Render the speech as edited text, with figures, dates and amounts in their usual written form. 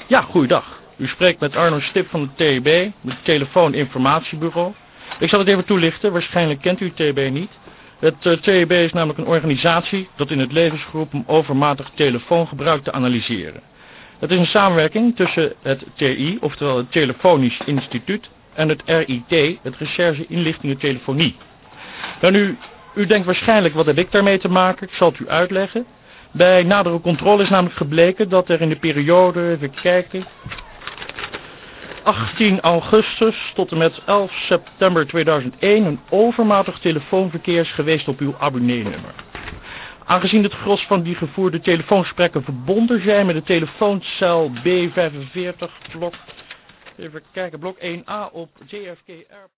Ja, goeiedag. U spreekt met Arno Stip van het TEB, het Telefooninformatiebureau. Ik zal het even toelichten, waarschijnlijk kent u het TEB niet. Het TEB is namelijk een organisatie dat in het leven is geroepen om overmatig telefoongebruik te analyseren. Het is een samenwerking tussen het TI, oftewel het Telefonisch Instituut, en het RIT, het Recherche Inlichtingen Telefonie. Nou, u denkt waarschijnlijk, wat heb ik daarmee te maken? Ik zal het u uitleggen. Bij nadere controle is namelijk gebleken dat er in de periode, even kijken, 18 augustus tot en met 11 september 2001 een overmatig telefoonverkeer is geweest op uw abonneenummer. Aangezien het gros van die gevoerde telefoongesprekken verbonden zijn met de telefooncel B45 blok, even kijken, blok 1A op JFK Airport.